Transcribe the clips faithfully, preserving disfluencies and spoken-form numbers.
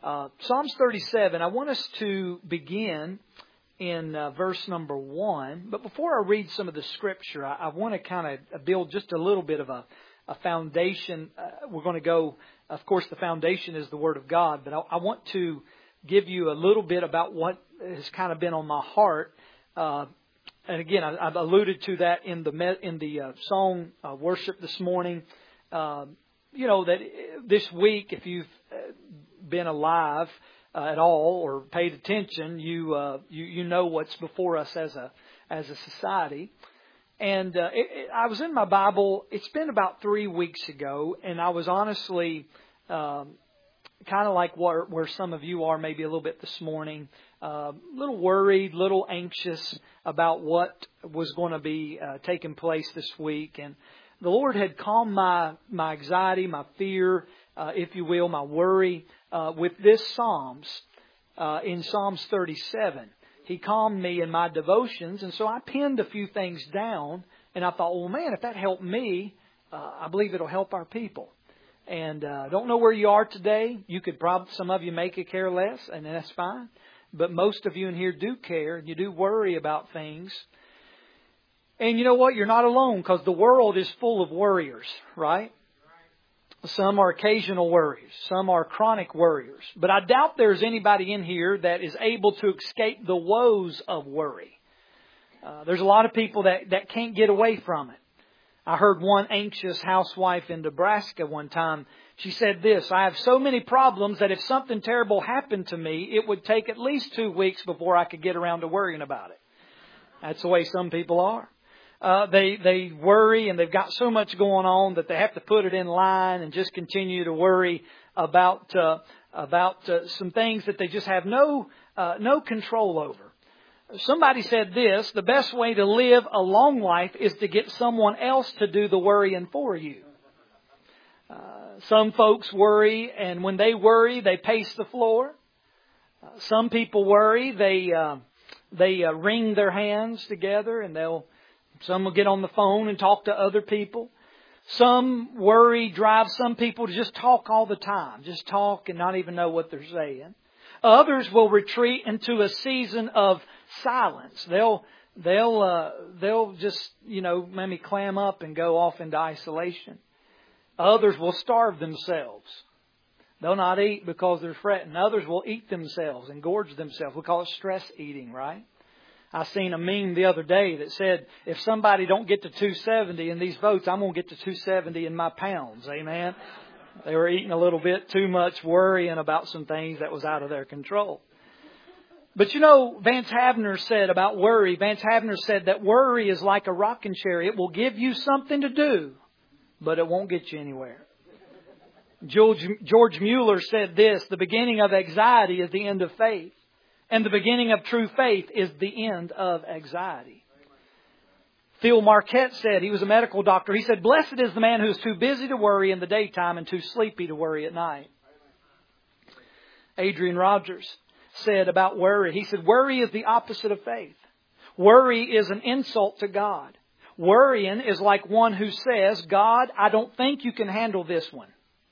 Uh, Psalms thirty-seven, I want us to begin in uh, verse number one. But before I read some of the Scripture, I, I want to kind of build just a little bit of a, a foundation. Uh, we're going to go, of course, the foundation is the Word of God. But I, I want to give you a little bit about what has kind of been on my heart. Uh, and again, I, I've alluded to that in the in the uh, song uh, worship this morning. Uh, you know, that this week, if you've been alive uh, at all or paid attention, you, uh, you you know what's before us as a as a society. And uh, it, it, I was in my Bible. It's been about three weeks ago, and I was honestly um, kind of like where, where some of you are, maybe a little bit this morning, a uh, little worried, little anxious about what was going to be uh, taking place this week. And the Lord had calmed my my anxiety, my fear, uh, if you will, my worry. Uh, with this Psalms, uh, in Psalms thirty-seven, He calmed me in my devotions, and so I penned a few things down, and I thought, well, man, if that helped me, uh, I believe it'll help our people. And I uh, don't know where you are today. You could probably, some of you may could care less, and that's fine. But most of you in here do care, and you do worry about things. And you know what? You're not alone, because the world is full of worriers, right? Some are occasional worriers. Some are chronic worriers. But I doubt there's anybody in here that is able to escape the woes of worry. Uh, there's a lot of people that, that can't get away from it. I heard one anxious housewife in Nebraska one time. She said this, I have so many problems that if something terrible happened to me, it would take at least two weeks before I could get around to worrying about it. That's the way some people are. Uh, they, they worry and they've got so much going on that they have to put it in line and just continue to worry about, uh, about uh, some things that they just have no, uh, no control over. Somebody said this, the best way to live a long life is to get someone else to do the worrying for you. Uh, some folks worry, and when they worry, they pace the floor. Uh, some people worry, they, uh, they uh, wring their hands together and they'll Some will get on the phone and talk to other people. Some worry drives some people to just talk all the time. Just talk and not even know what they're saying. Others will retreat into a season of silence. They'll they'll uh, they'll just, you know, maybe clam up and go off into isolation. Others will starve themselves. They'll not eat because they're fretting. Others will eat themselves and gorge themselves. We call it stress eating, right? I seen a meme the other day that said, if somebody don't get to two seventy in these votes, I'm going to get to two seventy in my pounds. Amen. They were eating a little bit too much, worrying about some things that was out of their control. But you know, Vance Havner said about worry, Vance Havner said that worry is like a rocking chair. It will give you something to do, but it won't get you anywhere. George, George Mueller said this, the beginning of anxiety is the end of faith. And the beginning of true faith is the end of anxiety. Phil Marquette said, he was a medical doctor. He said, blessed is the man who is too busy to worry in the daytime and too sleepy to worry at night. Adrian Rogers said about worry, he said, worry is the opposite of faith. Worry is an insult to God. Worrying is like one who says, God, I don't think you can handle this one.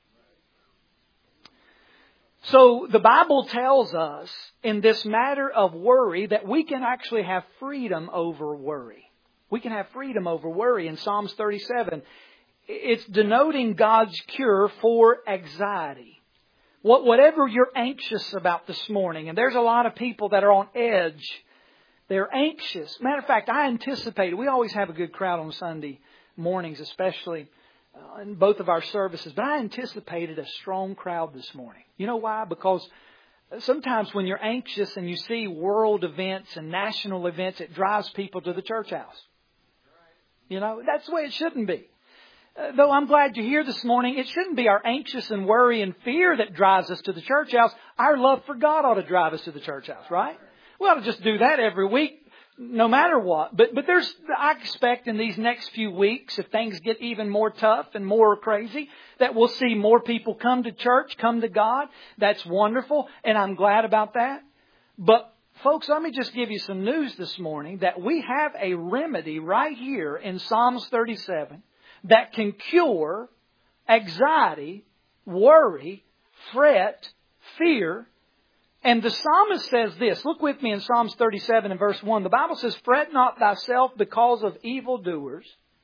So the Bible tells us in this matter of worry that we can actually have freedom over worry. We can have freedom over worry. In Psalms thirty-seven, it's denoting God's cure for anxiety. What, whatever you're anxious about this morning, and there's a lot of people that are on edge. They're anxious. Matter of fact, I anticipated, we always have a good crowd on Sunday mornings, especially Uh, in both of our services. But I anticipated a strong crowd this morning. You know why? Because sometimes when you're anxious and you see world events and national events, it drives people to the church house. You know, that's the way it shouldn't be. Uh, though I'm glad you're here this morning, it shouldn't be our anxious and worry and fear that drives us to the church house. Our love for God ought to drive us to the church house, right? We ought to just do that every week. No matter what. But but there's, I expect in these next few weeks, if things get even more tough and more crazy, that we'll see more people come to church, come to God. That's wonderful. And I'm glad about that. But folks, let me just give you some news this morning that we have a remedy right here in Psalms thirty-seven that can cure anxiety, worry, fret, fear. And the psalmist says this. Look with me in Psalms thirty-seven and verse one. The Bible says, "Fret not thyself because of evildoers,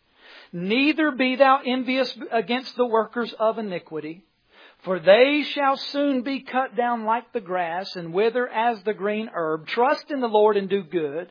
neither be thou envious against the workers of iniquity. For they shall soon be cut down like the grass, and wither as the green herb. Trust in the Lord and do good.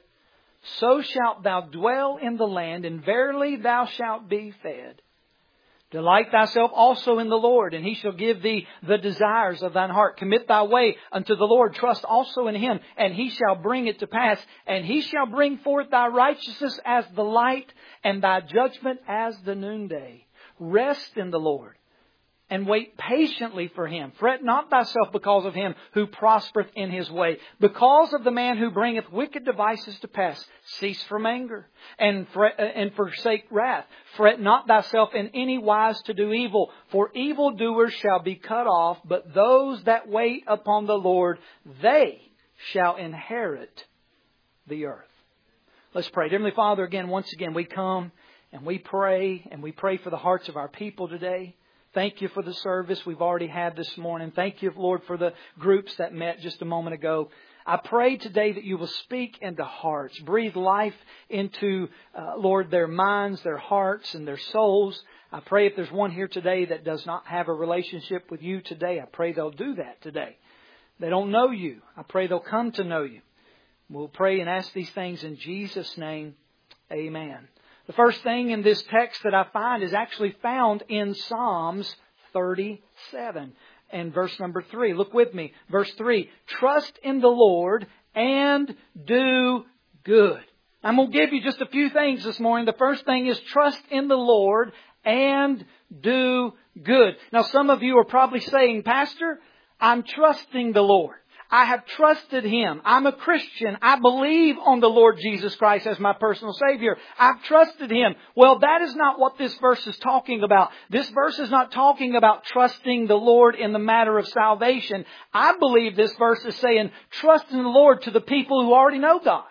So shalt thou dwell in the land, and verily thou shalt be fed. Delight thyself also in the Lord, and He shall give thee the desires of thine heart. Commit thy way unto the Lord. Trust also in Him, and He shall bring it to pass. And He shall bring forth thy righteousness as the light, and thy judgment as the noonday. Rest in the Lord, and wait patiently for Him. Fret not thyself because of him who prospereth in his way, because of the man who bringeth wicked devices to pass. Cease from anger, and, fret, and forsake wrath. Fret not thyself in any wise to do evil, for evildoers shall be cut off, but those that wait upon the Lord, they shall inherit the earth." Let's pray. Heavenly Father, again, once again, we come and we pray, and we pray for the hearts of our people today. Thank You for the service we've already had this morning. Thank You, Lord, for the groups that met just a moment ago. I pray today that You will speak into hearts. Breathe life into, uh, Lord, their minds, their hearts, and their souls. I pray if there's one here today that does not have a relationship with You today, I pray they'll do that today. They don't know You. I pray they'll come to know You. We'll pray and ask these things in Jesus' name. Amen. The first thing in this text that I find is actually found in Psalms thirty-seven and verse number three. Look with me. Verse three. "Trust in the Lord and do good." I'm going to give you just a few things this morning. The first thing is trust in the Lord and do good. Now, some of you are probably saying, "Pastor, I'm trusting the Lord. I have trusted Him. I'm a Christian. I believe on the Lord Jesus Christ as my personal Savior. I've trusted Him." Well, that is not what this verse is talking about. This verse is not talking about trusting the Lord in the matter of salvation. I believe this verse is saying trust in the Lord to the people who already know God.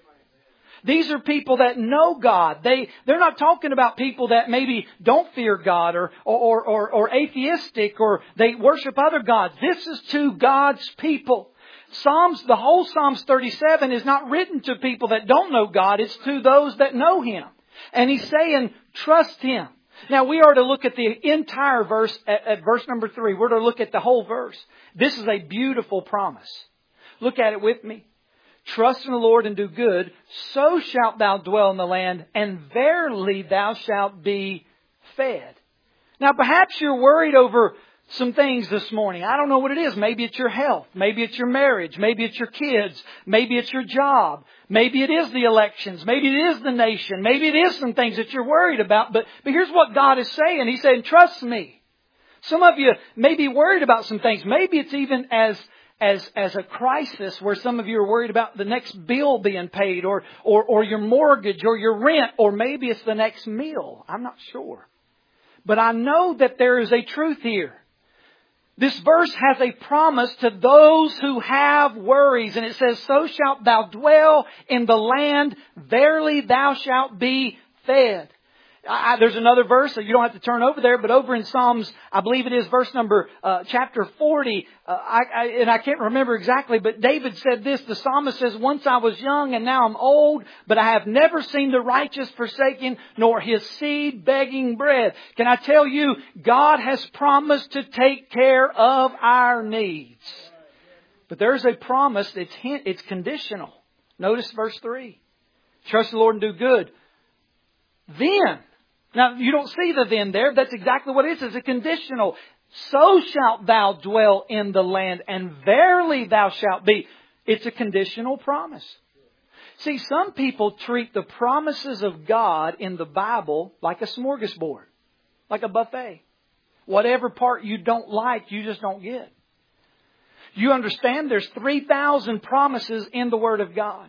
These are people that know God. They, they're not talking about people that maybe don't fear God or, or, or, or atheistic or they worship other gods. This is to God's people. Psalms, the whole Psalms thirty-seven is not written to people that don't know God. It's to those that know Him. And He's saying, trust Him. Now we are to look at the entire verse at, at verse number three. We're to look at the whole verse. This is a beautiful promise. Look at it with me. "Trust in the Lord and do good, so shalt thou dwell in the land, and verily thou shalt be fed." Now perhaps you're worried over some things this morning. I don't know what it is. Maybe it's your health. Maybe it's your marriage. Maybe it's your kids. Maybe it's your job. Maybe it is the elections. Maybe it is the nation. Maybe it is some things that you're worried about. But, but here's what God is saying. He's saying, trust me. Some of you may be worried about some things. Maybe it's even as As, as a crisis where some of you are worried about the next bill being paid or, or, or your mortgage or your rent, or maybe it's the next meal. I'm not sure. But I know that there is a truth here. This verse has a promise to those who have worries. And it says, "So shalt thou dwell in the land, verily thou shalt be fed." I, there's another verse, so you don't have to turn over there, but over in Psalms, I believe it is verse number, uh, chapter forty, uh, I, I, and I can't remember exactly, but David said this, the psalmist says, "Once I was young and now I'm old, but I have never seen the righteous forsaken, nor his seed begging bread." Can I tell you, God has promised to take care of our needs. But there's a promise that's hint, it's conditional. Notice verse three. "Trust the Lord and do good. Then," now, you don't see the "then" there. That's exactly what it is. It's a conditional. "So shalt thou dwell in the land, and verily thou shalt be." It's a conditional promise. See, some people treat the promises of God in the Bible like a smorgasbord, like a buffet. Whatever part you don't like, you just don't get. You understand there's three thousand promises in the Word of God.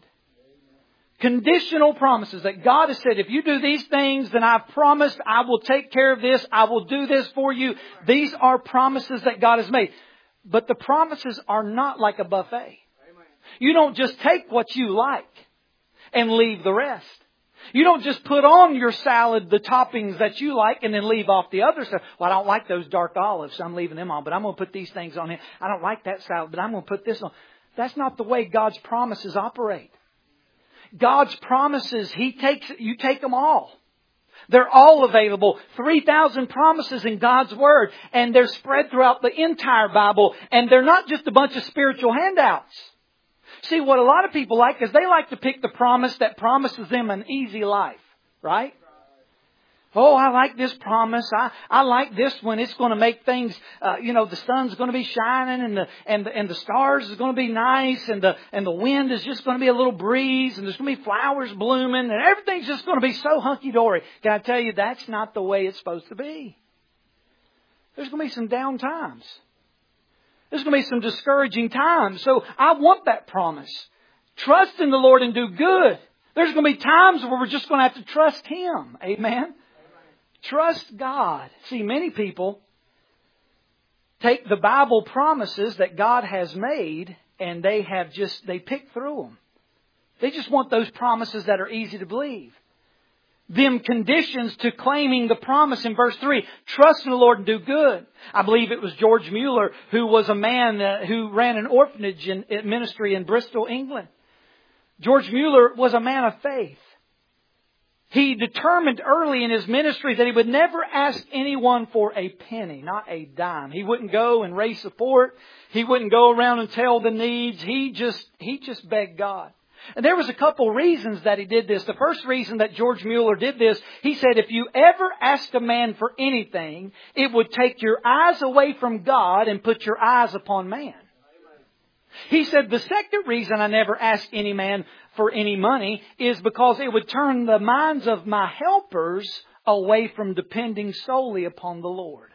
Conditional promises that God has said, if you do these things, then I've promised I will take care of this. I will do this for you. These are promises that God has made. But the promises are not like a buffet. You don't just take what you like and leave the rest. You don't just put on your salad the toppings that you like and then leave off the other stuff. Well, I don't like those dark olives, so I'm leaving them on, but I'm going to put these things on here. I don't like that salad, but I'm going to put this on. That's not the way God's promises operate. God's promises, He takes, you take them all. They're all available. three thousand promises in God's Word. And they're spread throughout the entire Bible. And they're not just a bunch of spiritual handouts. See, what a lot of people like is they like to pick the promise that promises them an easy life. Right? Oh, I like this promise. I, I like this one. It's going to make things, uh, you know, the sun's going to be shining and the, and the, and the stars is going to be nice and the, and the wind is just going to be a little breeze and there's going to be flowers blooming and everything's just going to be so hunky-dory. Can I tell you, that's not the way it's supposed to be. There's going to be some down times. There's going to be some discouraging times. So I want that promise. Trust in the Lord and do good. There's going to be times where we're just going to have to trust Him. Amen. Trust God. See, many people take the Bible promises that God has made and they have just, they pick through them. They just want those promises that are easy to believe. Them conditions to claiming the promise in verse three. Trust in the Lord and do good. I believe it was George Mueller who was a man uh, who ran an orphanage in, in ministry in Bristol, England. George Mueller was a man of faith. He determined early in his ministry that he would never ask anyone for a penny, not a dime. He wouldn't go and raise support. He wouldn't go around and tell the needs. He just, he just begged God. And there was a couple reasons that he did this. The first reason that George Mueller did this, he said, if you ever ask a man for anything, it would take your eyes away from God and put your eyes upon man. He said, the second reason I never ask any man for any money is because it would turn the minds of my helpers away from depending solely upon the Lord.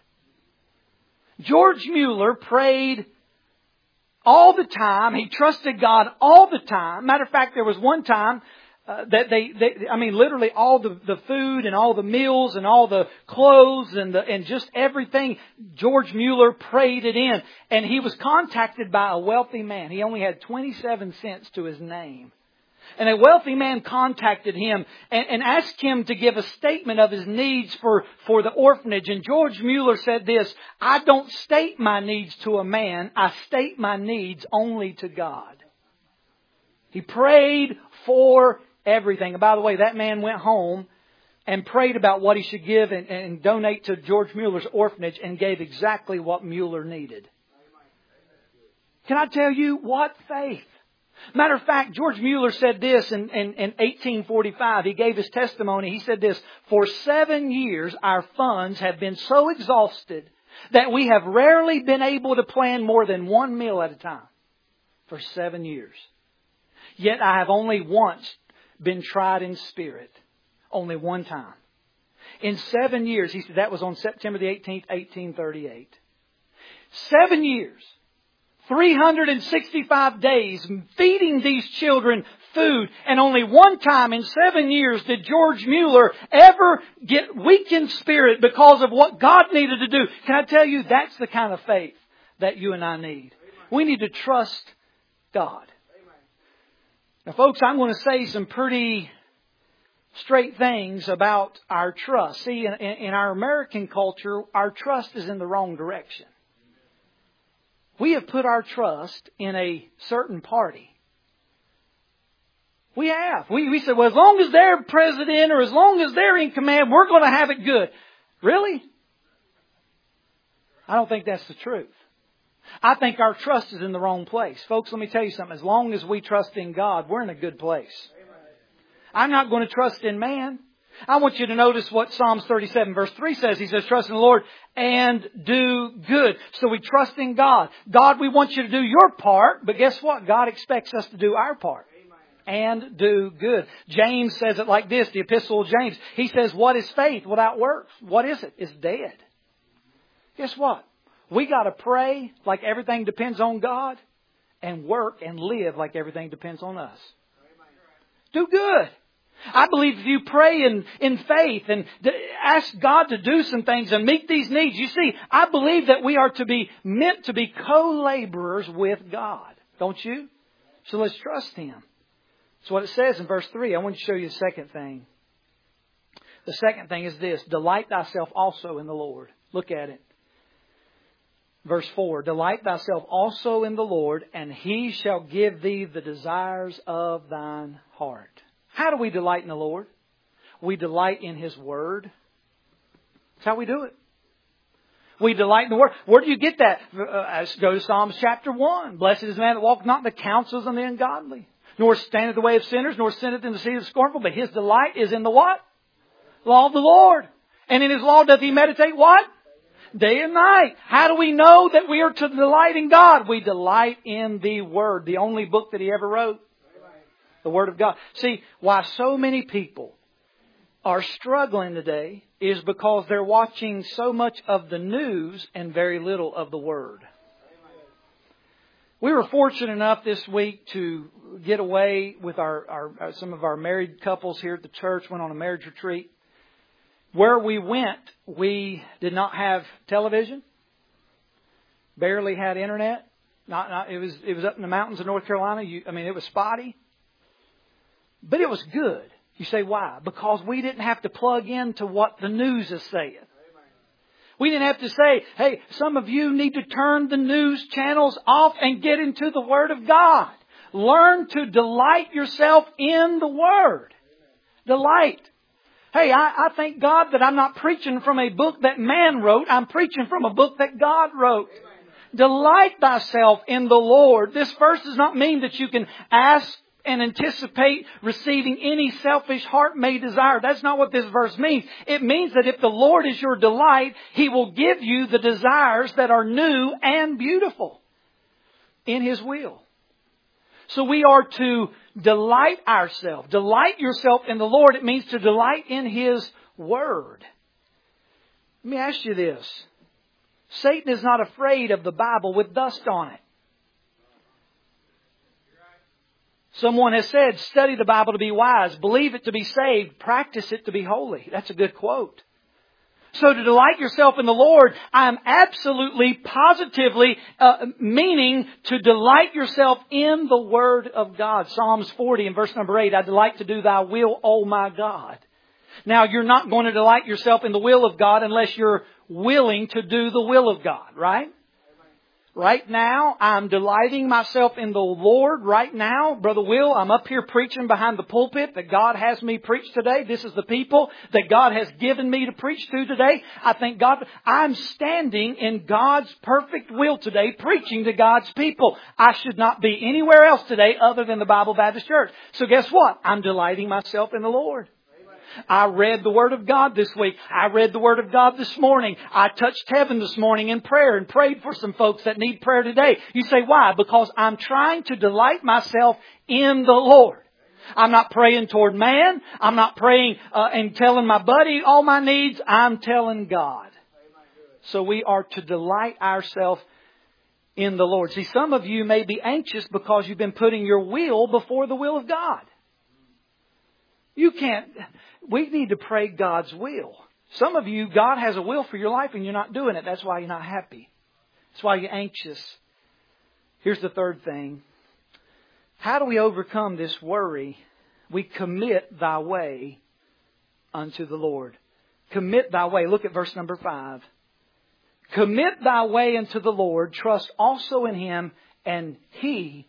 George Mueller prayed all the time. He trusted God all the time. Matter of fact, there was one time uh, that they, they, I mean, literally all the, the food and all the meals and all the clothes and the, and just everything, George Mueller prayed it in. And he was contacted by a wealthy man. He only had twenty-seven cents to his name. And a wealthy man contacted him and, and asked him to give a statement of his needs for, for the orphanage. And George Mueller said this, I don't state my needs to a man. I state my needs only to God. He prayed for everything. And by the way, that man went home and prayed about what he should give and, and donate to George Mueller's orphanage and gave exactly what Mueller needed. Can I tell you what faith? Matter of fact, George Mueller said this in, in, in eighteen forty-five. He gave his testimony. He said this, for seven years our funds have been so exhausted that we have rarely been able to plan more than one meal at a time. For seven years. Yet I have only once been tried in spirit. Only one time. In seven years, he said that was on September the eighteenth, eighteen thirty-eight. Seven years. three hundred sixty-five days feeding these children food. And only one time in seven years did George Mueller ever get weak in spirit because of what God needed to do. Can I tell you, that's the kind of faith that you and I need. We need to trust God. Now, folks, I'm going to say some pretty straight things about our trust. See, in, in our American culture, our trust is in the wrong direction. We have put our trust in a certain party. We have. We, we said, well, as long as they're president or as long as they're in command, we're going to have it good. Really? I don't think that's the truth. I think our trust is in the wrong place. Folks, let me tell you something. As long as we trust in God, we're in a good place. I'm not going to trust in man. I want you to notice what Psalms thirty-seven verse three says. He says, trust in the Lord and do good. So we trust in God. God, we want you to do your part. But guess what? God expects us to do our part. And do good. James says it like this, the Epistle of James. He says, what is faith without works? What is it? It's dead. Guess what? We got to pray like everything depends on God and work and live like everything depends on us. Do good. I believe if you pray in, in faith and ask God to do some things and meet these needs, you see, I believe that we are to be meant to be co-laborers with God. Don't you? So let's trust Him. That's what it says in verse three. I want to show you the second thing. The second thing is this. Delight thyself also in the Lord. Look at it. Verse four. Delight thyself also in the Lord, and He shall give thee the desires of thine heart. How do we delight in the Lord? We delight in His Word. That's how we do it. We delight in the Word. Where do you get that? Uh, go to Psalms chapter one. Blessed is the man that walketh not in the counsels of the ungodly, nor standeth the way of sinners, nor sitteth in the seat of the scornful. But his delight is in the what? Law of the Lord. And in His law doth he meditate what? Day and night. How do we know that we are to delight in God? We delight in the Word, the only book that He ever wrote. The Word of God. See, why so many people are struggling today is because they're watching so much of the news and very little of the Word. We were fortunate enough this week to get away with our, our some of our married couples here at the church, went on a marriage retreat. Where we went, we did not have television, barely had internet. Not, not it was it was up in the mountains of North Carolina. You, I mean, it was spotty, but it was good. You say, why? Because we didn't have to plug into what the news is saying. We didn't have to say, hey, some of you need to turn the news channels off and get into the Word of God. Learn to delight yourself in the Word. Delight. Hey, I, I thank God that I'm not preaching from a book that man wrote. I'm preaching from a book that God wrote. Delight thyself in the Lord. This verse does not mean that you can ask and anticipate receiving any selfish heart may desire. That's not what this verse means. It means that if the Lord is your delight, He will give you the desires that are new and beautiful in His will. So we are to delight ourselves. Delight yourself in the Lord. It means to delight in His Word. Let me ask you this. Satan is not afraid of the Bible with dust on it. Someone has said, study the Bible to be wise, believe it to be saved, practice it to be holy. That's a good quote. So to delight yourself in the Lord, I am absolutely, positively uh, meaning to delight yourself in the Word of God. Psalms forty and verse number eight, I delight to do Thy will, O my God. Now you're not going to delight yourself in the will of God unless you're willing to do the will of God, right? Right now, I'm delighting myself in the Lord. Right now, Brother Will, I'm up here preaching behind the pulpit that God has me preach today. This is the people that God has given me to preach to today. I thank God. I'm standing in God's perfect will today, preaching to God's people. I should not be anywhere else today other than the Bible Baptist Church. So guess what? I'm delighting myself in the Lord. I read the Word of God this week. I read the Word of God this morning. I touched heaven this morning in prayer and prayed for some folks that need prayer today. You say, why? Because I'm trying to delight myself in the Lord. I'm not praying toward man. I'm not praying uh, and telling my buddy all my needs. I'm telling God. So we are to delight ourselves in the Lord. See, some of you may be anxious because you've been putting your will before the will of God. You can't... We need to pray God's will. Some of you, God has a will for your life and you're not doing it. That's why you're not happy. That's why you're anxious. Here's the third thing. How do we overcome this worry? We commit thy way unto the Lord. Commit thy way. Look at verse number five. Commit thy way unto the Lord. Trust also in Him, and He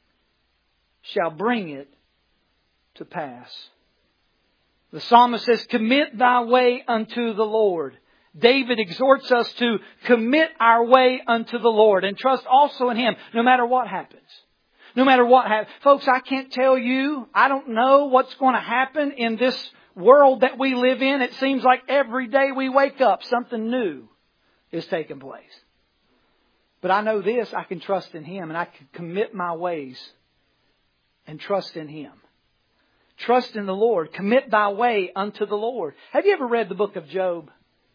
shall bring it to pass. The psalmist says, commit thy way unto the Lord. David exhorts us to commit our way unto the Lord and trust also in Him, no matter what happens. No matter what happens. Folks, I can't tell you, I don't know what's going to happen in this world that we live in. It seems like every day we wake up, something new is taking place. But I know this, I can trust in Him and I can commit my ways and trust in Him. Trust in the Lord. Commit thy way unto the Lord. Have you ever read the book of Job?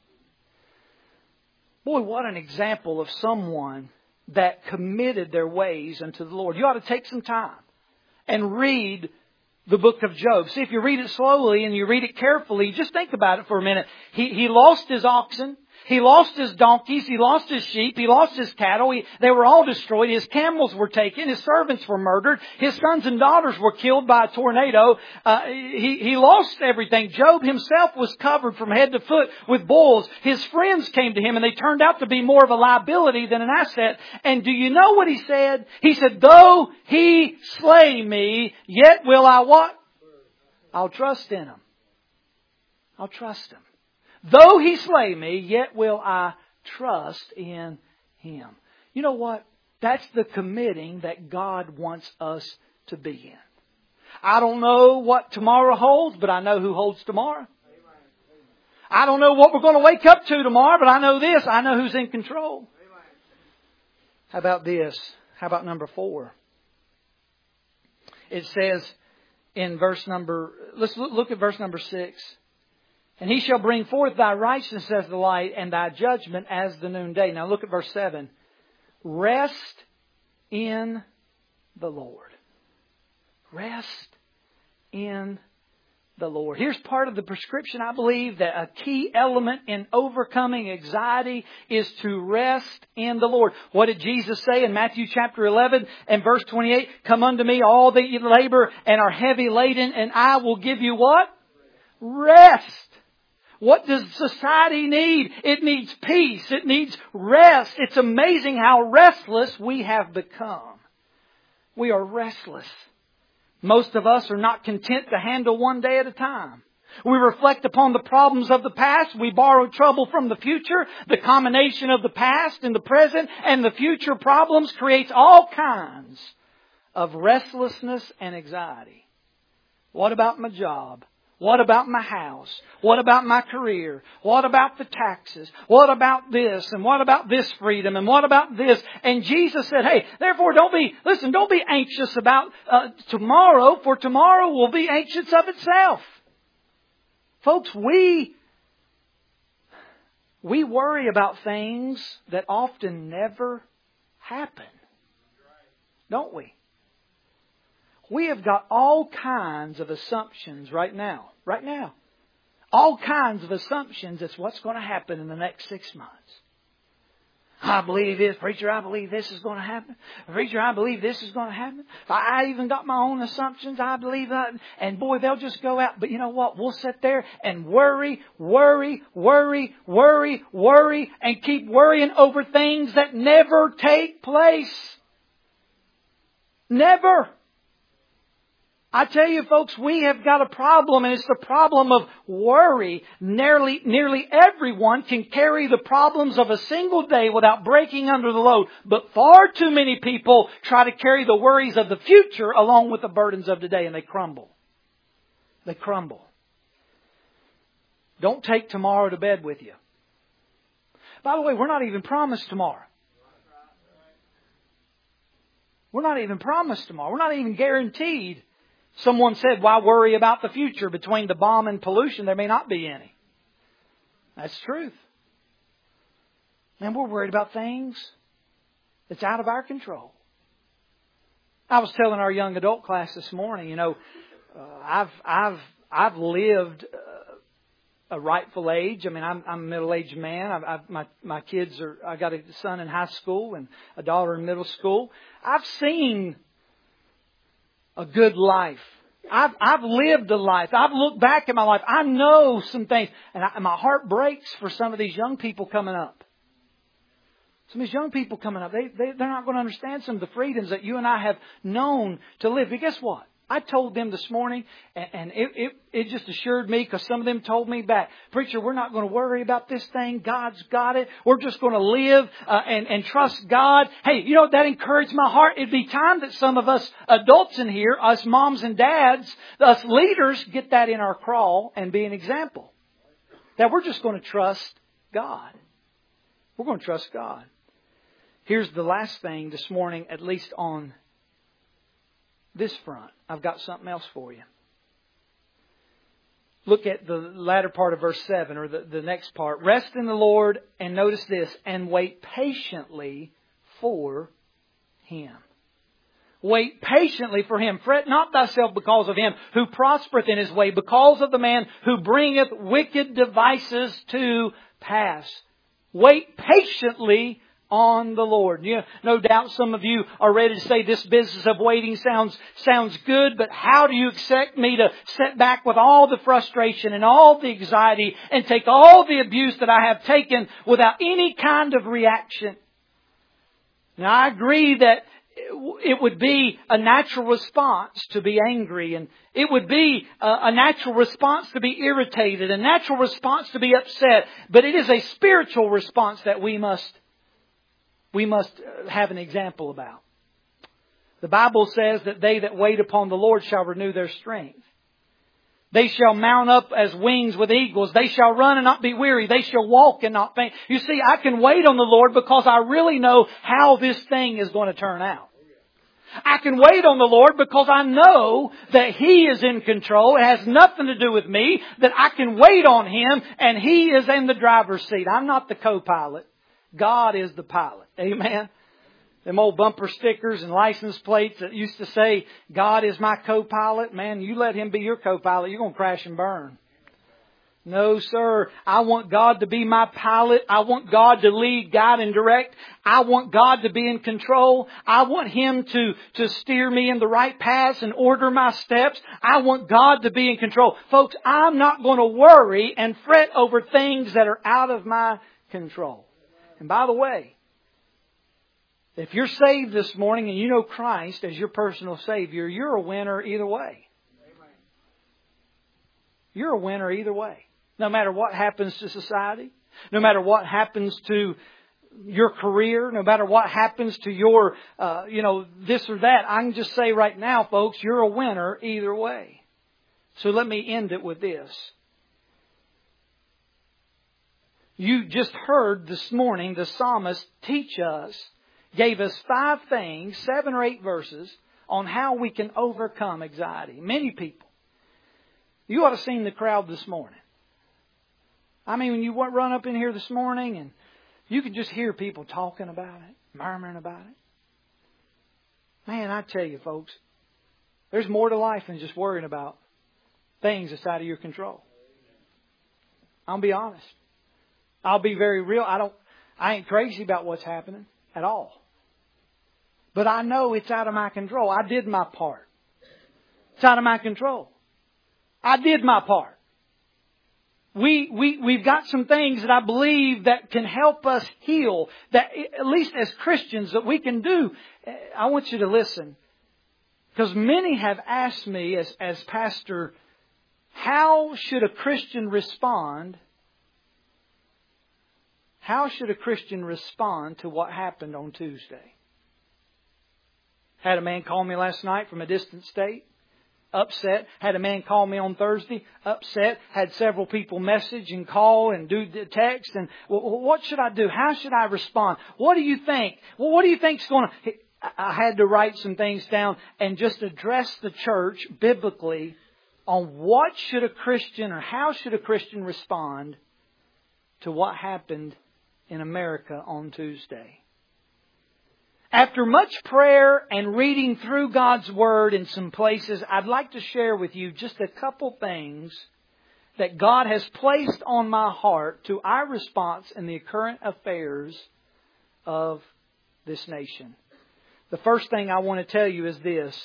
Boy, what an example of someone that committed their ways unto the Lord. You ought to take some time and read the book of Job. See, if you read it slowly and you read it carefully, just think about it for a minute. He, he lost his oxen. He lost his donkeys. He lost his sheep. He lost his cattle. He, they were all destroyed. His camels were taken. His servants were murdered. His sons and daughters were killed by a tornado. Uh, he, he lost everything. Job himself was covered from head to foot with boils. His friends came to him and they turned out to be more of a liability than an asset. And do you know what he said? He said, though he slay me, yet will I what? I'll trust in him. I'll trust him. Though he slay me, yet will I trust in him. You know what? That's the committing that God wants us to be in. I don't know what tomorrow holds, but I know who holds tomorrow. I don't know what we're going to wake up to tomorrow, but I know this. I know who's in control. How about this? How about number four? It says in verse number, let's look at verse number six. And he shall bring forth thy righteousness as the light and thy judgment as the noonday. Now look at verse seven. Rest in the Lord. Rest in the Lord. Here's part of the prescription. I believe that a key element in overcoming anxiety is to rest in the Lord. What did Jesus say in Matthew chapter eleven and verse twenty-eight? Come unto me all that you labor and are heavy laden, and I will give you what? Rest. What does society need? It needs peace. It needs rest. It's amazing how restless we have become. We are restless. Most of us are not content to handle one day at a time. We reflect upon the problems of the past. We borrow trouble from the future. The combination of the past and the present and the future problems creates all kinds of restlessness and anxiety. What about my job? What about my house? What about my career? What about the taxes? What about this? And what about this freedom? And what about this? And Jesus said, hey, therefore don't be, listen, don't be anxious about uh, tomorrow, for tomorrow will be anxious of itself. Folks, we, we worry about things that often never happen. Don't we? We have got all kinds of assumptions right now. Right now. All kinds of assumptions as what's going to happen in the next six months. I believe this. Preacher, I believe this is going to happen. Preacher, I believe this is going to happen. I even got my own assumptions. I believe that. And boy, they'll just go out. But you know what? We'll sit there and worry, worry, worry, worry, worry, and keep worrying over things that never take place. Never. I tell you, folks, we have got a problem, and it's the problem of worry. Nearly, nearly everyone can carry the problems of a single day without breaking under the load. But far too many people try to carry the worries of the future along with the burdens of today, and they crumble. They crumble. Don't take tomorrow to bed with you. By the way, we're not even promised tomorrow. We're not even promised tomorrow. We're not even guaranteed. Someone said, why worry about the future? Between the bomb and pollution, there may not be any. That's truth. And we're worried about things that's out of our control. I was telling our young adult class this morning, you know, uh, I've I've I've lived uh, a rightful age. I mean, I'm, I'm a middle-aged man. I've, I've, my my kids are. I got a son in high school and a daughter in middle school. I've seen a good life. I've, I've lived a life. I've looked back at my life. I know some things. And, I, and my heart breaks for some of these young people coming up. Some of these young people coming up, they, they, they're not going to understand some of the freedoms that you and I have known to live. But guess what? I told them this morning, and, and it, it, it just assured me, because some of them told me back, preacher, we're not going to worry about this thing. God's got it. We're just going to live uh, and, and trust God. Hey, you know, that encouraged my heart. It'd be time that some of us adults in here, us moms and dads, us leaders, get that in our crawl and be an example. That we're just going to trust God. We're going to trust God. Here's the last thing this morning, at least on this front. I've got something else for you. Look at the latter part of verse seven, or the, the next part. Rest in the Lord, and notice this, and wait patiently for Him. Wait patiently for Him. Fret not thyself because of him who prospereth in his way, because of the man who bringeth wicked devices to pass. Wait patiently on the Lord. You know, no doubt some of you are ready to say this business of waiting sounds sounds good, but how do you expect me to sit back with all the frustration and all the anxiety and take all the abuse that I have taken without any kind of reaction? Now, I agree that it would be a natural response to be angry, and it would be a natural response to be irritated, a natural response to be upset, but it is a spiritual response that we must we must have an example about. The Bible says that they that wait upon the Lord shall renew their strength. They shall mount up as wings with eagles. They shall run and not be weary. They shall walk and not faint. You see, I can wait on the Lord because I really know how this thing is going to turn out. I can wait on the Lord because I know that He is in control. It has nothing to do with me. That I can wait on Him and He is in the driver's seat. I'm not the co-pilot. God is the pilot. Amen. Them old bumper stickers and license plates that used to say, God is my co-pilot. Man, you let Him be your co-pilot, you're going to crash and burn. No, sir. I want God to be my pilot. I want God to lead, guide, and direct. I want God to be in control. I want Him to, to steer me in the right paths and order my steps. I want God to be in control. Folks, I'm not going to worry and fret over things that are out of my control. And by the way, if you're saved this morning and you know Christ as your personal Savior, you're a winner either way. You're a winner either way. No matter what happens to society, no matter what happens to your career, no matter what happens to your, uh, you know, this or that, I can just say right now, folks, you're a winner either way. So let me end it with this. You just heard this morning the psalmist teach us, gave us five things, seven or eight verses, on how we can overcome anxiety. Many people. You ought to have seen the crowd this morning. I mean, when you run up in here this morning and you can just hear people talking about it, murmuring about it. Man, I tell you, folks, there's more to life than just worrying about things that's out of your control. I'll be honest. I'll be very real. I don't, I ain't crazy about what's happening at all. But I know it's out of my control. I did my part. It's out of my control. I did my part. We, we, we've got some things that I believe that can help us heal. That at least as Christians that we can do. I want you to listen. Because many have asked me as, as pastor, how should a Christian respond? How should a Christian respond to what happened on Tuesday? Had a man call me last night from a distant state. Upset. Had a man call me on Thursday. Upset. Had several people message and call and do the text. And well, what should I do? How should I respond? What do you think? Well, what do you think's going to... I had to write some things down and just address the church biblically on what should a Christian or how should a Christian respond to what happened in America on Tuesday. After much prayer and reading through God's Word in some places, I'd like to share with you just a couple things that God has placed on my heart to our response in the current affairs of this nation. The first thing I want to tell you is this.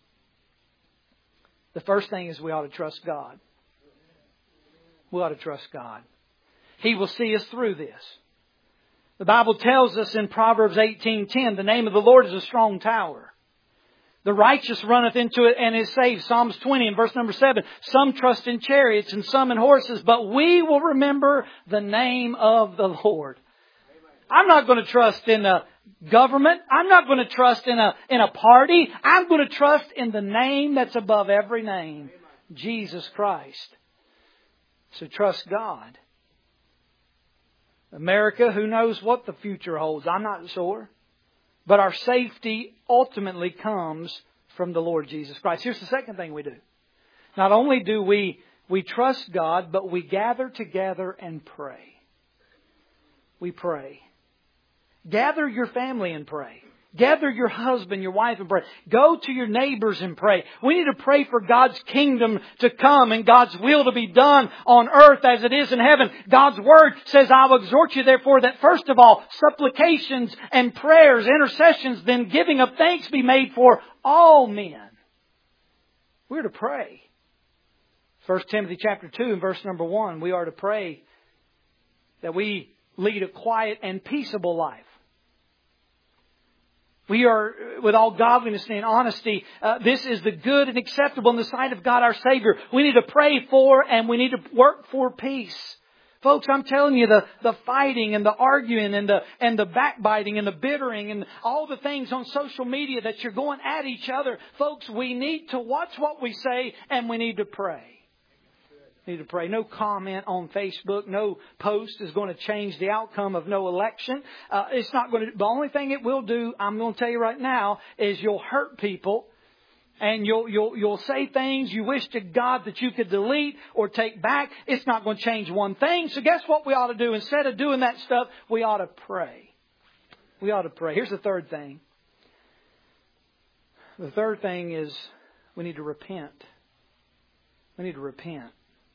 The first thing is we ought to trust God. We ought to trust God. He will see us through this. The Bible tells us in Proverbs eighteen ten, the name of the Lord is a strong tower. The righteous runneth into it and is saved. Psalms twenty and verse number seven. Some trust in chariots and some in horses, but we will remember the name of the Lord. I'm not going to trust in a government. I'm not going to trust in a, in a party. I'm going to trust in the name that's above every name. Jesus Christ. So trust God. America, who knows what the future holds? I'm not sure. But our safety ultimately comes from the Lord Jesus Christ. Here's the second thing we do. Not only do we, we trust God, but we gather together and pray. We pray. Gather your family and pray. Gather your husband, your wife and pray. Go to your neighbors and pray. We need to pray for God's kingdom to come and God's will to be done on earth as it is in heaven. God's Word says, I will exhort you therefore that first of all, supplications and prayers, intercessions, then giving of thanks be made for all men. We're to pray. First Timothy chapter two and verse number one, we are to pray that we lead a quiet and peaceable life. We are, with all godliness and honesty, uh, this is the good and acceptable in the sight of God our Savior. We need to pray for and we need to work for peace. Folks, I'm telling you, the, the fighting and the arguing and the, and the backbiting and the bittering and all the things on social media that you're going at each other. Folks, we need to watch what we say and we need to pray. Need to pray. No comment on Facebook, no post is going to change the outcome of no election. Uh, it's not going to. The only thing it will do, I'm going to tell you right now, is you'll hurt people, and you'll you'll you'll say things you wish to God that you could delete or take back. It's not going to change one thing. So guess what we ought to do? Instead of doing that stuff, we ought to pray. We ought to pray. Here's the third thing. The third thing is we need to repent. We need to repent.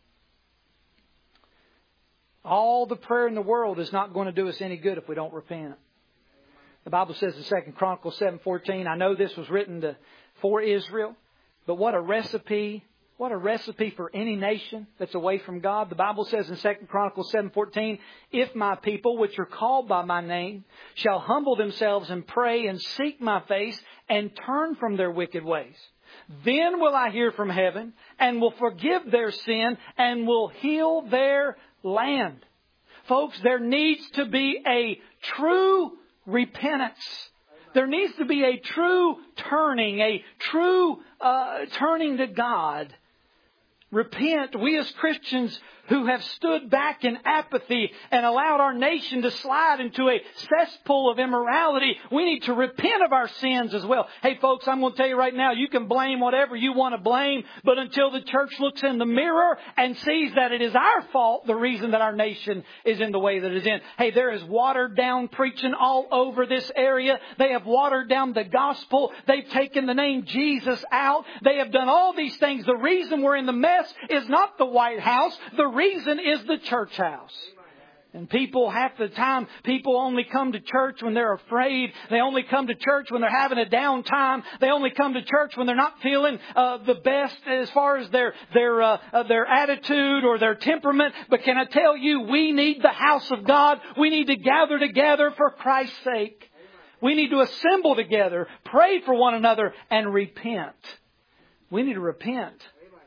All the prayer in the world is not going to do us any good if we don't repent. The Bible says in Second Chronicles seven fourteen, I know this was written to, for Israel, but what a recipe, what a recipe for any nation that's away from God. The Bible says in Second Chronicles seven fourteen, if my people, which are called by my name, shall humble themselves and pray and seek my face and turn from their wicked ways, then will I hear from heaven and will forgive their sin and will heal their land. Folks, there needs to be a true repentance. There needs to be a true turning, a true uh, turning to God. Repent. We as Christians who have stood back in apathy and allowed our nation to slide into a cesspool of immorality, we need to repent of our sins as well. Hey folks, I'm going to tell you right now, you can blame whatever you want to blame, but until the church looks in the mirror and sees that it is our fault, the reason that our nation is in the way that it is in. Hey, there is watered down preaching all over this area. They have watered down the gospel. They've taken the name Jesus out. They have done all these things. The reason we're in the mess is not the White House. The reason is the church house. And people, half the time, people only come to church when they're afraid. They only come to church when they're having a down time. They only come to church when they're not feeling uh, the best as far as their their uh, uh, their attitude or their temperament. But can I tell you, we need the house of God. We need to gather together for Christ's sake. We need to assemble together, pray for one another, and repent. We need to repent.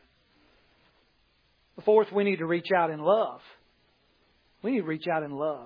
Fourth, we need to reach out in love. We need to reach out in love.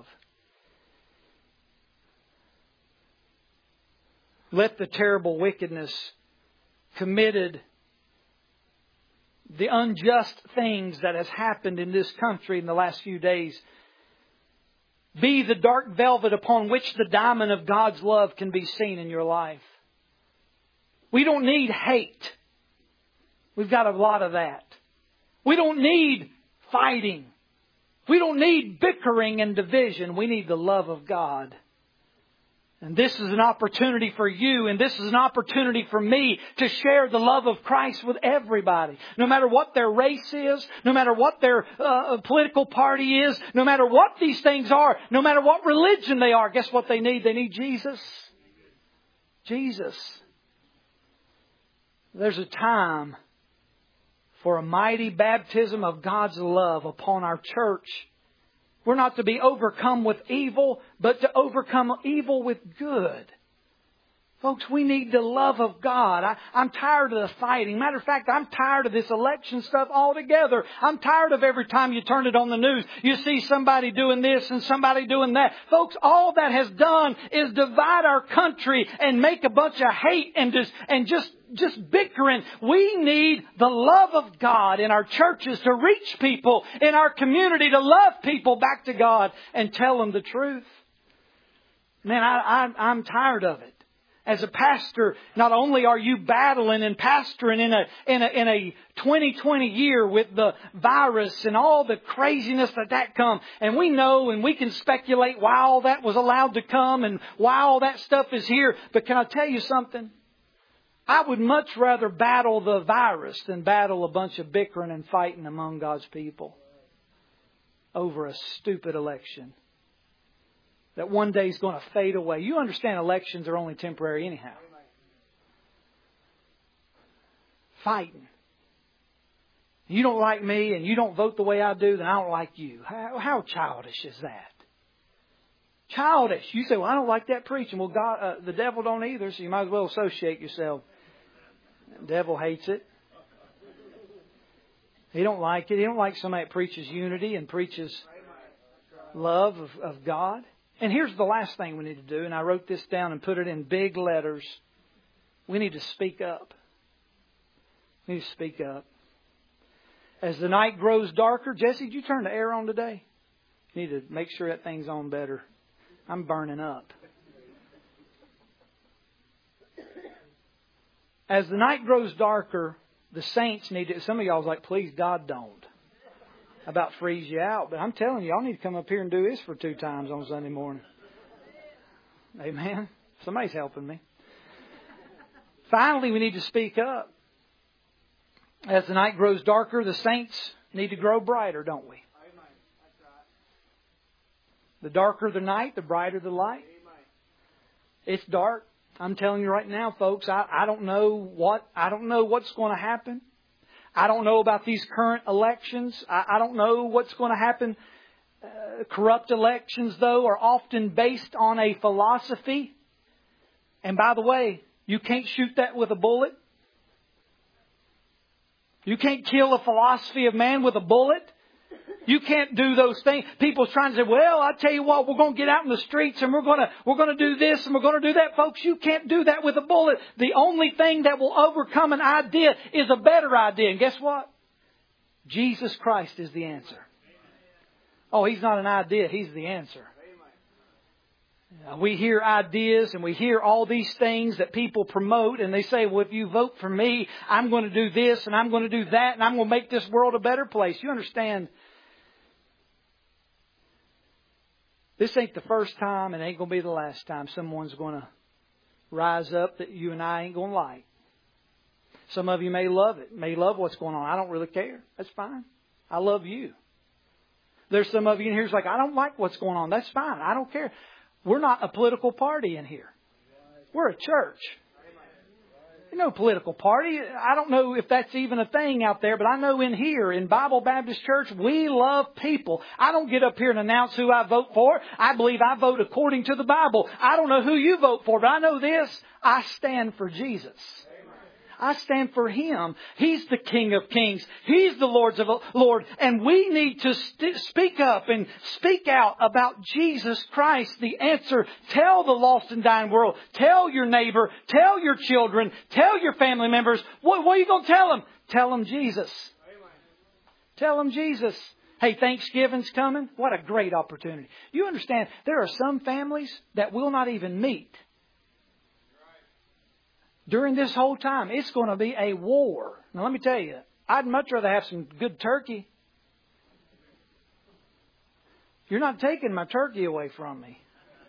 Let the terrible wickedness committed, the unjust things that has happened in this country in the last few days, be the dark velvet upon which the diamond of God's love can be seen in your life. We don't need hate. We've got a lot of that. We don't need fighting. We don't need bickering and division. We need the love of God. And this is an opportunity for you, and this is an opportunity for me to share the love of Christ with everybody. No matter what their race is, no matter what their uh, political party is, no matter what these things are, no matter what religion they are, guess what they need? They need Jesus. Jesus. There's a time for a mighty baptism of God's love upon our church. We're not to be overcome with evil, but to overcome evil with good. Folks, we need the love of God. I, I'm tired of the fighting. Matter of fact, I'm tired of this election stuff altogether. I'm tired of every time you turn it on the news, you see somebody doing this and somebody doing that. Folks, all that has done is divide our country and make a bunch of hate and just, and just, just bickering. We need the love of God in our churches to reach people in our community, to love people back to God and tell them the truth. Man, I, I, I'm tired of it. As a pastor, not only are you battling and pastoring in a, in a, in a twenty twenty year with the virus and all the craziness that that come. And we know and we can speculate why all that was allowed to come and why all that stuff is here. But can I tell you something? I would much rather battle the virus than battle a bunch of bickering and fighting among God's people over a stupid election that one day is going to fade away. You understand elections are only temporary anyhow. Fighting. You don't like me and you don't vote the way I do, then I don't like you. How, how childish is that? Childish. You say, well, I don't like that preaching. Well, God, uh, the devil don't either, so you might as well associate yourself. The devil hates it. He don't like it. He don't like somebody that preaches unity and preaches love of, of God. And here's the last thing we need to do, and I wrote this down and put it in big letters. We need to speak up. We need to speak up. As the night grows darker, Jesse, did you turn the air on today? You need to make sure that thing's on better. I'm burning up. As the night grows darker, the saints need to... Some of y'all's like, please, God, don't. About freeze you out. But I'm telling you, y'all need to come up here and do this for two times on Sunday morning. Amen. Somebody's helping me. Finally, we need to speak up. As the night grows darker, the saints need to grow brighter, don't we? The darker the night, the brighter the light. It's dark. I'm telling you right now, folks, I, I don't know what I don't know what's going to happen. I don't know about these current elections. I, I don't know what's going to happen. Uh, corrupt elections, though, are often based on a philosophy. And by the way, you can't shoot that with a bullet. You can't kill a philosophy of man with a bullet. You can't do those things. People's trying to say, well, I tell you what, we're going to get out in the streets and we're going to, we're going to do this and we're going to do that. Folks, you can't do that with a bullet. The only thing that will overcome an idea is a better idea. And guess what? Jesus Christ is the answer. Oh, He's not an idea. He's the answer. We hear ideas and we hear all these things that people promote and they say, well, if you vote for me, I'm going to do this and I'm going to do that and I'm going to make this world a better place. You understand? This ain't the first time and ain't going to be the last time someone's going to rise up that you and I ain't going to like. Some of you may love it, may love what's going on. I don't really care. That's fine. I love you. There's some of you in here who's like, I don't like what's going on. That's fine. I don't care. We're not a political party in here. We're a church. There's no political party. I don't know if that's even a thing out there, but I know in here, in Bible Baptist Church, we love people. I don't get up here and announce who I vote for. I believe I vote according to the Bible. I don't know who you vote for, but I know this. I stand for Jesus. I stand for Him. He's the King of Kings. He's the Lord's of Lord. And we need to st- speak up and speak out about Jesus Christ, the answer. Tell the lost and dying world. Tell your neighbor. Tell your children. Tell your family members. What, what are you going to tell them? Tell them Jesus. Tell them Jesus. Hey, Thanksgiving's coming. What a great opportunity. You understand, there are some families that will not even meet. During this whole time, it's going to be a war. Now, let me tell you, I'd much rather have some good turkey. You're not taking my turkey away from me.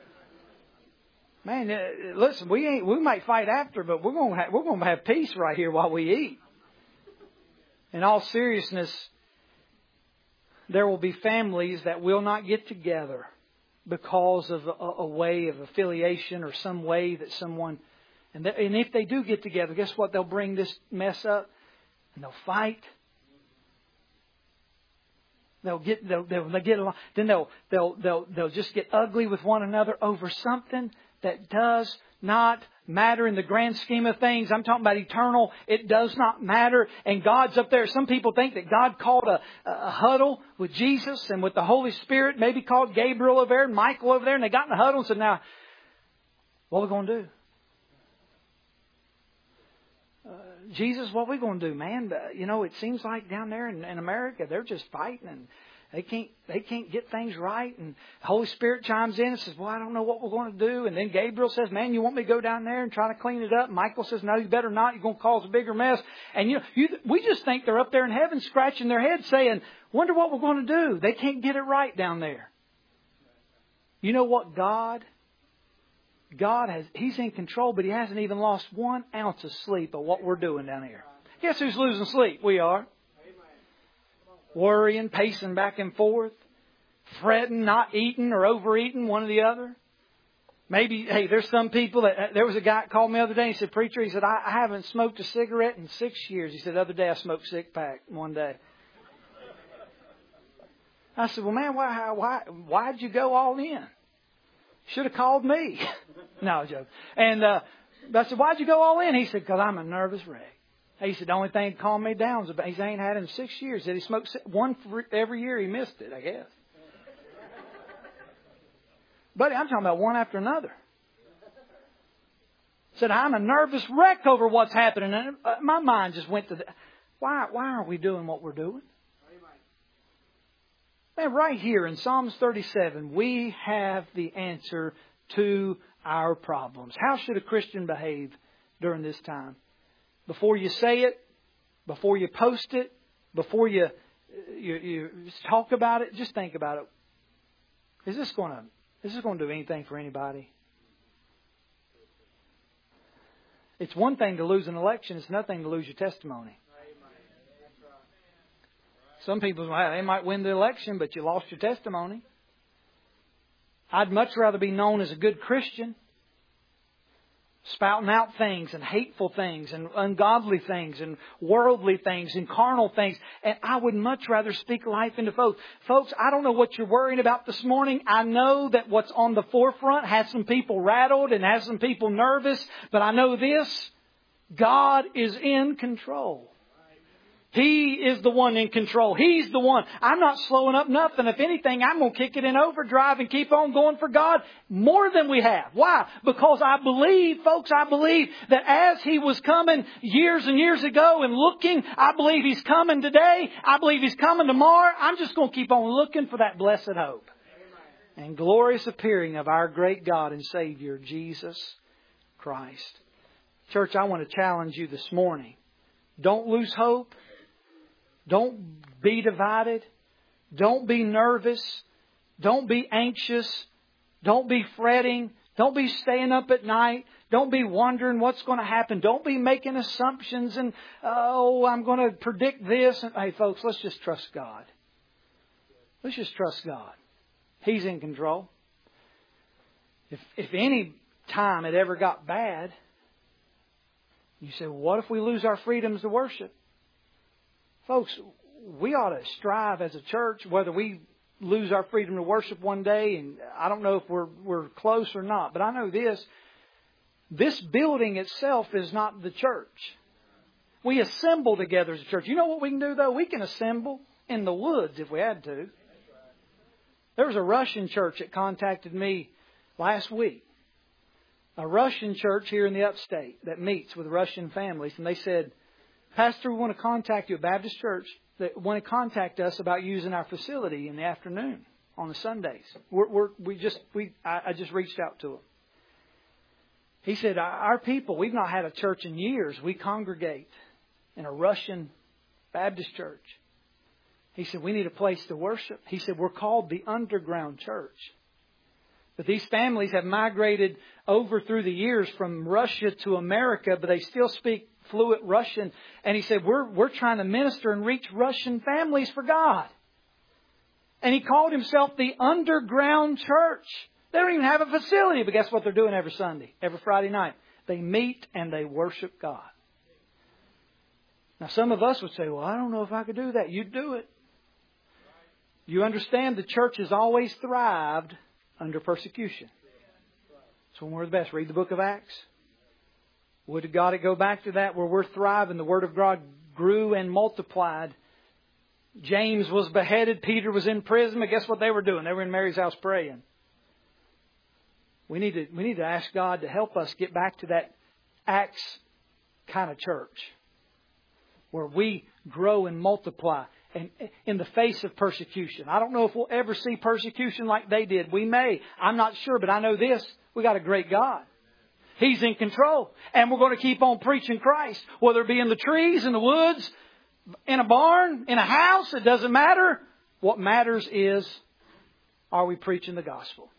Man, listen, we ain't. We might fight after, but we're going to have, we're going to have peace right here while we eat. In all seriousness, there will be families that will not get together because of a, a way of affiliation or some way that someone... And, th- and if they do get together, guess what? They'll bring this mess up and they'll fight. They'll get they'll, they'll, they'll get along. Then they'll they'll they'll they'll just get ugly with one another over something that does not matter in the grand scheme of things. I'm talking about eternal. It does not matter. And God's up there. Some people think that God called a, a huddle with Jesus and with the Holy Spirit. Maybe called Gabriel over there and Michael over there, and they got in the huddle and said, "Now, what are we going to do? Jesus, what are we going to do, man? You know, it seems like down there in, in America, they're just fighting and, they can't they can't get things right. And the Holy Spirit chimes in and says, well, I don't know what we're going to do. And then Gabriel says, man, you want me to go down there and try to clean it up? And Michael says, no, you better not. You're going to cause a bigger mess. And you know, you, we just think they're up there in heaven scratching their heads saying, wonder what we're going to do. They can't get it right down there. You know what? God, God has, He's in control, but He hasn't even lost one ounce of sleep of what we're doing down here. Guess who's losing sleep? We are. Worrying, pacing back and forth, fretting, not eating or overeating, one or the other. Maybe, hey, there's some people that, there was a guy that called me the other day and he said, preacher, he said, I, I haven't smoked a cigarette in six years. He said, the other day I smoked six pack one day. I said, well, man, why, why, why'd you go all in? Should have called me. No, I was joking. And, uh, I said, why'd you go all in? He said, because I'm a nervous wreck. He said, the only thing that calmed me down was about, he said, I ain't had it in six years. He said he smoked one for every year he missed it, I guess. Buddy, I'm talking about one after another. Said, I'm a nervous wreck over what's happening. And my mind just went to the, why, why are we doing what we're doing? Man, right here in Psalms thirty-seven, we have the answer to our problems. How should a Christian behave during this time? Before you say it, before you post it, before you, you, you talk about it, just think about it. Is this going to, is this going to do anything for anybody? It's one thing to lose an election. It's another thing to lose your testimony. Some people, well, they might win the election, but you lost your testimony. I'd much rather be known as a good Christian, spouting out things and hateful things and ungodly things and worldly things and carnal things. And I would much rather speak life into folks. Folks, I don't know what you're worrying about this morning. I know that what's on the forefront has some people rattled and has some people nervous. But I know this, God is in control. He is the one in control. He's the one. I'm not slowing up nothing. If anything, I'm going to kick it in overdrive and keep on going for God more than we have. Why? Because I believe, folks, I believe that as He was coming years and years ago and looking, I believe He's coming today. I believe He's coming tomorrow. I'm just going to keep on looking for that blessed hope and glorious appearing of our great God and Savior, Jesus Christ. Church, I want to challenge you this morning. Don't lose hope. Don't be divided. Don't be nervous. Don't be anxious. Don't be fretting. Don't be staying up at night. Don't be wondering what's going to happen. Don't be making assumptions and, oh, I'm going to predict this. And, hey, folks, let's just trust God. Let's just trust God. He's in control. If, if any time it ever got bad, you say, well, what if we lose our freedoms to worship? Folks, we ought to strive as a church, whether we lose our freedom to worship one day, and I don't know if we're we're close or not, but I know this, this building itself is not the church. We assemble together as a church. You know what we can do, though? We can assemble in the woods if we had to. There was a Russian church that contacted me last week. A Russian church here in the upstate that meets with Russian families, and they said, Pastor, we want to contact you, a Baptist church, that want to contact us about using our facility in the afternoon on the Sundays. We're, we're, we just, we, I, I just reached out to him. He said, our people, we've not had a church in years. We congregate in a Russian Baptist church. He said, we need a place to worship. He said, we're called the Underground Church. But these families have migrated over through the years from Russia to America, but they still speak fluent Russian. And he said, we're, we're trying to minister and reach Russian families for God. And he called himself the Underground Church. They don't even have a facility, but guess what they're doing every Sunday, every Friday night? They meet and they worship God. Now, some of us would say, well, I don't know if I could do that. You do it. You understand the church has always thrived under persecution. So when we're the best, read the book of Acts. Would to God it go back to that where we're thriving. The Word of God grew and multiplied. James was beheaded. Peter was in prison. But guess what they were doing? They were in Mary's house praying. We need to, we need to ask God to help us get back to that Acts kind of church where we grow and multiply and in the face of persecution. I don't know if we'll ever see persecution like they did. We may. I'm not sure, but I know this. We got a great God. He's in control. And we're going to keep on preaching Christ. Whether it be in the trees, in the woods, in a barn, in a house, it doesn't matter. What matters is, are we preaching the gospel?